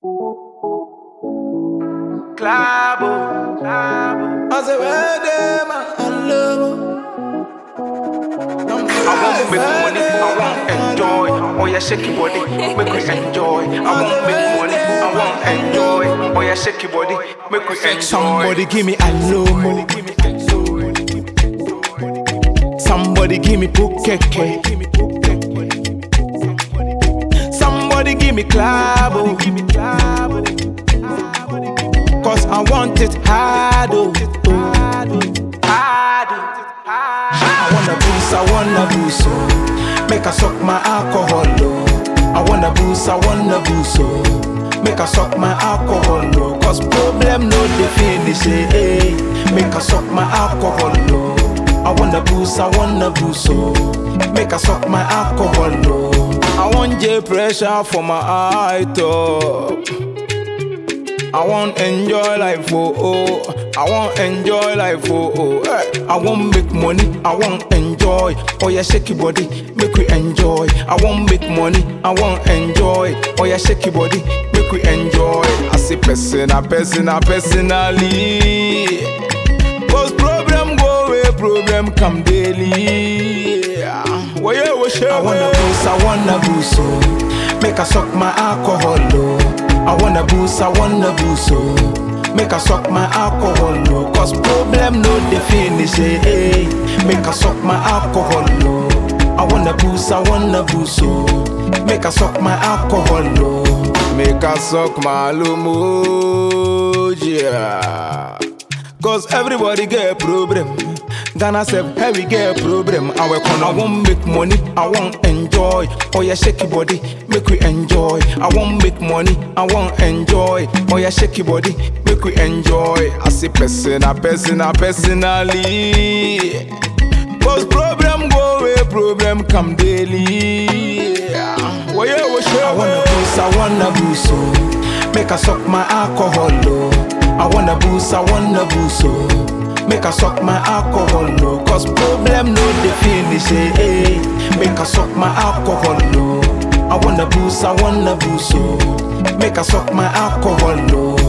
Clavo. Hace verde más al lobo. I want make money, I want enjoy. Oh yeah, shake your body, make we enjoy. I want make money, I want enjoy. Oh yeah, shake your body, make we enjoy. Somebody give me a lomo. Somebody give me pukeke. Somebody give me clavo. Cause I want it hard, oh. I wanna boost, oh. Make her suck my alcohol, oh. I wanna boost, oh. Make her suck my alcohol, oh. Cause problem no dey finish, eh. Make her suck my alcohol, oh. I wanna boost, oh. Make her suck my alcohol, oh. I want J pressure for my eye top. I want enjoy life, oh. I want enjoy life, oh. Hey. I want make money, I want enjoy. Oh yeah, shake your body, make we enjoy. I want make money, I want enjoy. Oh yeah, shake your body, make we enjoy. I say personally. Cause problem go away, problem come daily. I wanna boost, oh. Make her suck my alcohol, oh. I wanna boost, oh. Make her suck my alcohol, oh. Cause problem no dey finish, eh. Make her suck my alcohol, oh. I wanna boost, oh. Make her suck my alcohol, oh. Make her suck my lomo, yeah. Cause everybody get a problem. Ghana self heavy get a problem. I want make money, I want enjoy. Oh yeah, shake your body, make we enjoy. I want make money, I want enjoy. Oh yeah, shake your body, make we enjoy. I say personally. Cause problem go away, problem come daily. I wanna boost, oh. Make her suck my alcohol, oh. I wanna boost, oh. Make her suck my alcohol, no. Cause problem no dey finish, eh. Make her suck my alcohol, no. I wanna boost, oh. Make her suck my alcohol, no.